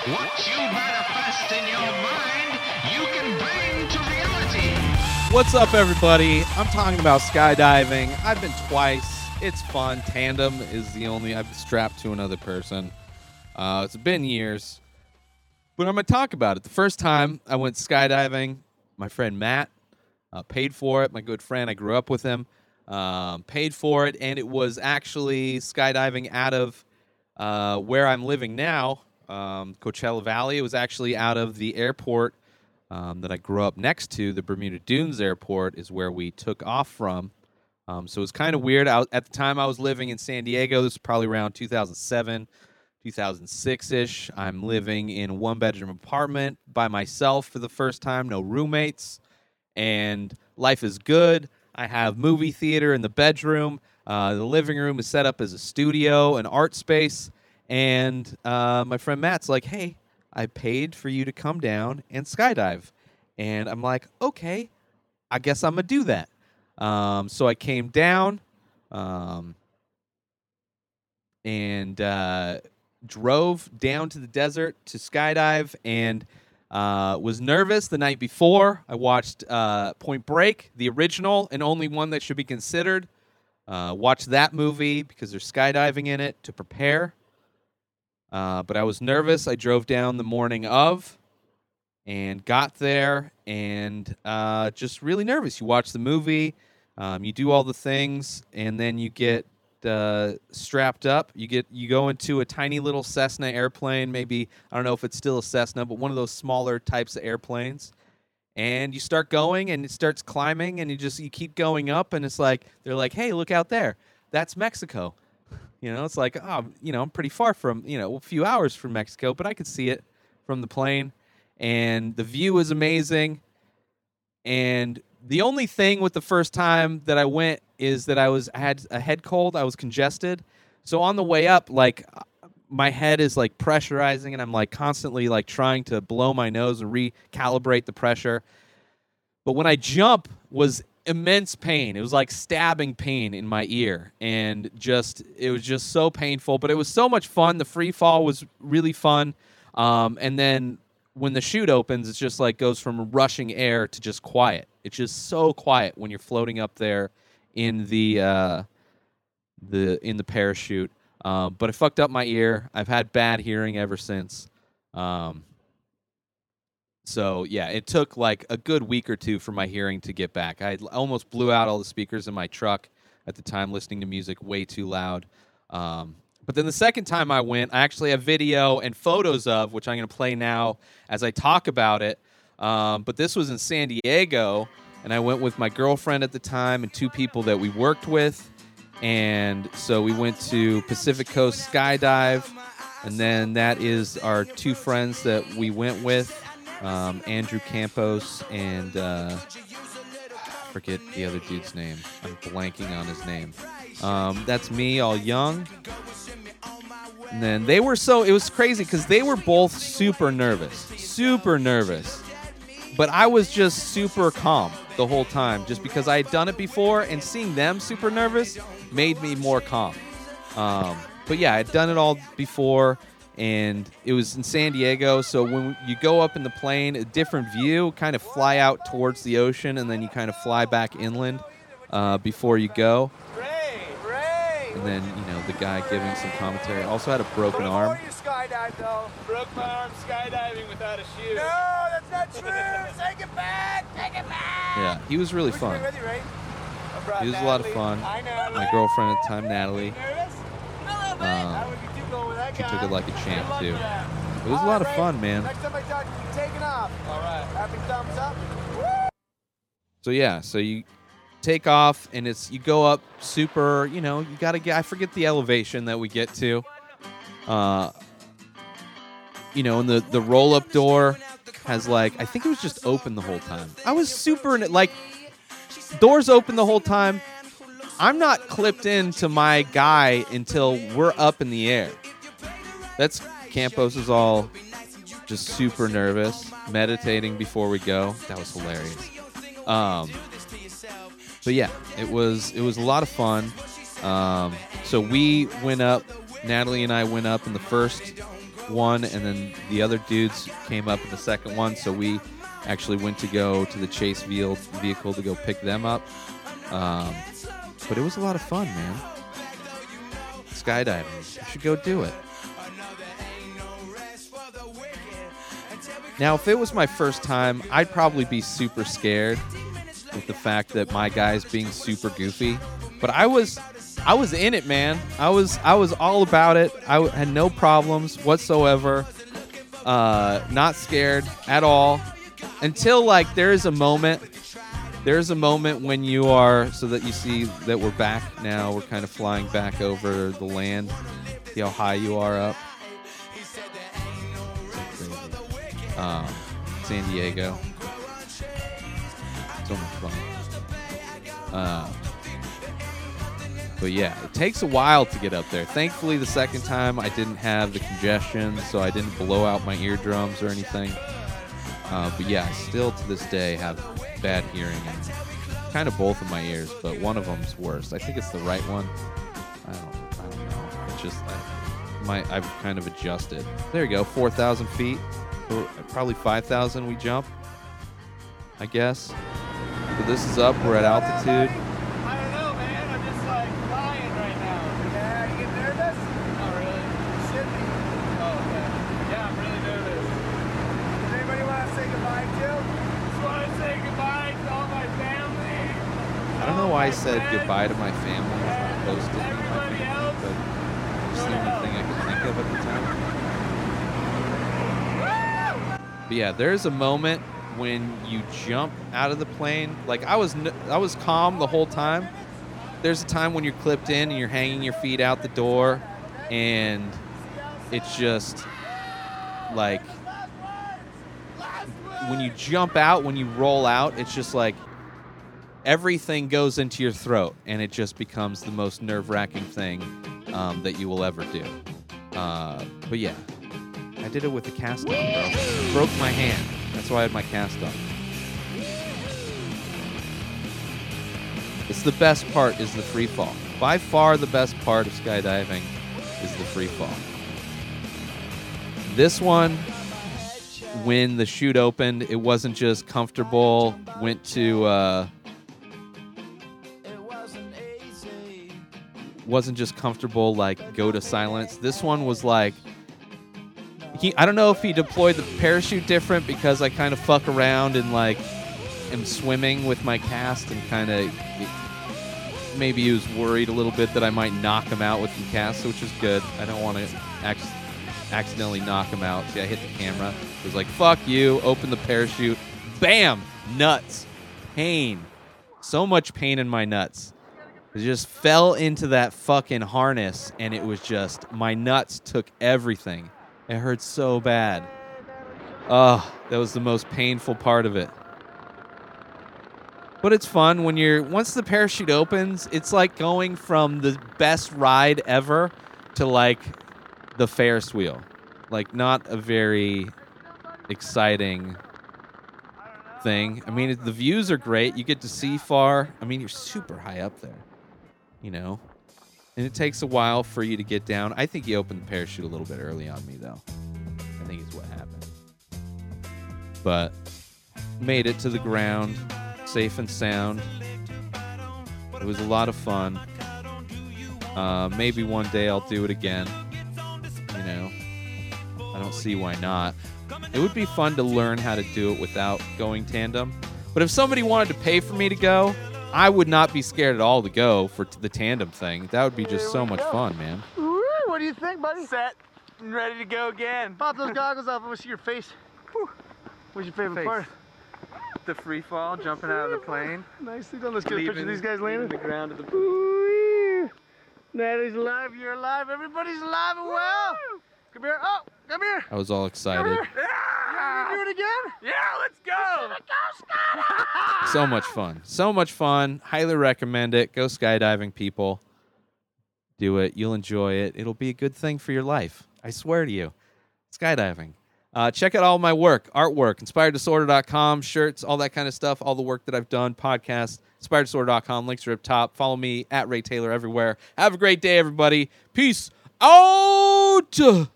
What you manifest in your mind, you can bring to reality. What's up, everybody? I'm talking about skydiving. I've been twice. It's fun. Tandem is the only. I've been strapped to another person. It's been years, but I'm going to talk about it. The first time I went skydiving, my friend Matt paid for it. My good friend, I grew up with him, paid for it, and it was actually skydiving out of where I'm living now, Coachella Valley. It was actually out of the airport that I grew up next to. The Bermuda Dunes Airport is where we took off from. So it was kind of weird. At the time, I was living in San Diego. This was probably around 2007, 2006-ish. I'm living in a one-bedroom apartment by myself for the first time, no roommates, and life is good. I have movie theater in the bedroom. The living room is set up as a studio, an art space, and my friend Matt's like, hey, I paid for you to come down and skydive. And I'm like, okay, I guess I'm going to do that. So I came down and drove down to the desert to skydive, and was nervous the night before. I watched Point Break, the original and only one that should be considered. Watched that movie because there's skydiving in it to prepare. But I was nervous. I drove down the morning of and got there and just really nervous. You watch the movie, you do all the things, and then you get strapped up. You go into a tiny little Cessna airplane. Maybe, I don't know if it's still a Cessna, but one of those smaller types of airplanes. And you start going, and it starts climbing, and you keep going up, and it's like they're like, hey, look out there. That's Mexico. It's like, I'm pretty far from, a few hours from Mexico, but I could see it from the plane. And the view is amazing. And the only thing with the first time that I went is that I had a head cold. I was congested. So on the way up, like, my head is like pressurizing, and I'm like constantly like trying to blow my nose and recalibrate the pressure. But when I jump was immense pain. It was like stabbing pain in my ear, and it was just so painful, but it was so much fun. The free fall was really fun. And then when the chute opens, it's just like goes from rushing air to just quiet. It's just so quiet when you're floating up there in the parachute. But it fucked up my ear. I've had bad hearing ever since. So, yeah, it took like a good week or two for my hearing to get back. I almost blew out all the speakers in my truck at the time, listening to music way too loud. But then the second time I went, I actually have video and photos of, which I'm going to play now as I talk about it. But this was in San Diego, and I went with my girlfriend at the time and two people that we worked with. And so we went to Pacific Coast Skydive, and then that is our two friends that we went with. Andrew Campos and I forget the other dude's name. I'm blanking on his name. That's me, all young. And then it was crazy because they were both super nervous. But I was just super calm the whole time, just because I had done it before, and seeing them super nervous made me more calm. But yeah, I had done it all before. And it was in San Diego, so when you go up in the plane, a different view, kind of fly out towards the ocean, and then you kind of fly back inland before you go. And then, the guy giving some commentary also had a broken arm. You skydive, though. Broke my arm skydiving without a shoe. No, that's not true. Take it back. Yeah, he was really fun. He was a lot of fun. My girlfriend at the time, Natalie. She took it like a champ, too. It was a lot of fun, man. Next time I talk, you're taking off. All right. Happy thumbs up. So, yeah, you take off, and you go up super, you got to I forget the elevation that we get to. And the roll-up door has, like, I think it was just open the whole time. I was super, doors open the whole time. I'm not clipped into my guy until we're up in the air. That's Campos is all just super nervous, meditating before we go. That was hilarious. But yeah, it was a lot of fun. So we went up. Natalie and I went up in the first one, and then the other dudes came up in the second one, so we actually went to go to the chase vehicle to go pick them up. But it was a lot of fun, man. Skydiving. You should go do it. Now, if it was my first time, I'd probably be super scared with the fact that my guy's being super goofy. But I was in it, man. I was all about it. I had no problems whatsoever. Not scared at all. Until, like, there's a moment when you are, so that you see that we're back now. We're kind of flying back over the land. See how high you are up. San Diego. So much fun. But yeah, it takes a while to get up there. Thankfully, the second time I didn't have the congestion, so I didn't blow out my eardrums or anything. But yeah, I still to this day have bad hearing in kind of both of my ears, but one of them's worse. I think it's the right one. I don't know. It's just I've kind of adjusted. There you go, 4,000 feet. Probably 5,000 we jump, I guess. So this is up. We're at altitude. I don't know, man. I'm just like flying right now. Yeah, you get nervous? Not really. You should be. Oh, okay. Yeah, I'm really nervous. Does anybody want to say goodbye to? Just want to say goodbye to all my family. I don't know why I said goodbye to my family as opposed to my Everybody family, else. but it's the only thing I could think of at the time. But yeah, there's a moment when you jump out of the plane. Like I was calm the whole time. There's a time when you're clipped in and you're hanging your feet out the door, and it's just like when you jump out, when you roll out, it's just like everything goes into your throat, and it just becomes the most nerve-wracking thing that you will ever do. But yeah. I did it with a cast on, bro. Broke my hand. That's why I had my cast on. It's the best part is the free fall. By far the best part of skydiving is the free fall. This one, when the chute opened, it wasn't just comfortable, went to wasn't just comfortable like go to silence. This one was like I don't know if he deployed the parachute different because I kind of fuck around and like am swimming with my cast and kind of maybe he was worried a little bit that I might knock him out with the cast, which is good. I don't want to accidentally knock him out. See, I hit the camera. It was like, fuck you, open the parachute. Bam! Nuts. Pain. So much pain in my nuts. I just fell into that fucking harness and it was just, my nuts took everything. It hurt so bad. Oh, that was the most painful part of it. But it's fun when once the parachute opens, it's like going from the best ride ever to like the Ferris wheel. Like not a very exciting thing. I mean, the views are great. You get to see far. I mean, you're super high up there, you know? And it takes a while for you to get down. I think you opened the parachute a little bit early on me, though. I think is what happened. But made it to the ground, safe and sound. It was a lot of fun. Maybe one day I'll do it again. You know, I don't see why not. It would be fun to learn how to do it without going tandem. But if somebody wanted to pay for me to go, I would not be scared at all to go for the tandem thing. That would be just so much fun, man. Woo, what do you think, buddy? Set and ready to go again. Pop those goggles off. I want to see your face. Whew. What's your favorite Face. part? The free fall, jumping out of the plane. Nicely done. Let's get a picture of these guys landing. The ground of the Ooh, Natalie's alive. You're alive. Everybody's alive and well. Come here. Oh, come here. I was all excited. You do it again? Yeah, let's go. So much fun. So much fun. Highly recommend it. Go skydiving, people. Do it. You'll enjoy it. It'll be a good thing for your life. I swear to you. Skydiving. Check out all my work, artwork, inspireddisorder.com, shirts, all that kind of stuff, all the work that I've done, podcast, inspireddisorder.com, links are up top. Follow me at Ray Taylor everywhere. Have a great day, everybody. Peace out.